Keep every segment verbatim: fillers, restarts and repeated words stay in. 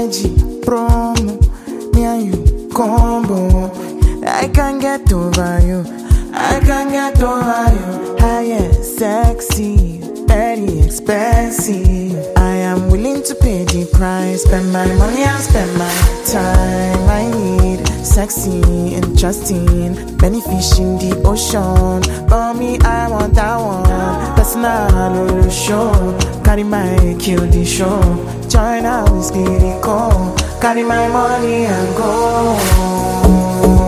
G promo, me and you combo. I can't get over you, I can't get over you. Higher, sexy, very expensive. I am willing to pay the price, spend my money and spend my time. I need sexy, interesting, many fish in the ocean. For me, I want that one. Personal show, carry my kill the show. Join our whiskey, go, carry my money and go.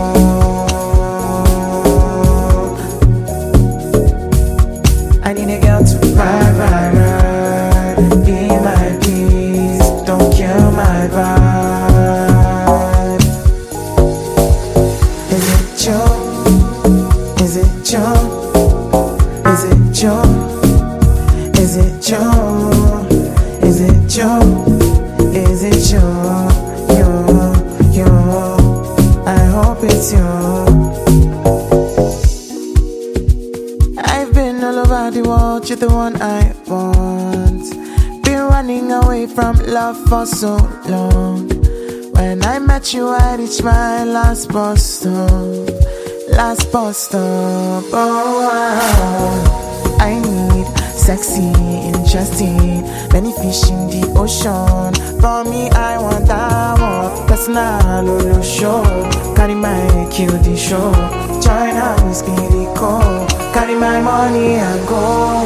I need a girl to ride, ride, ride, be my peace, don't kill my vibe. Is it you? Is it you? Is it you? Is it you? Is it you? Is it you? You, you, I hope it's you. I've been all over the world, you're the one I want. Been running away from love for so long. When I met you, I reached my last bus stop. Last bus stop, oh wow. I need sexy, interesting, many fish in the ocean. For me, I want that one. Personal show, carry my kill the show. Join our whiskey, go, carry my money and go.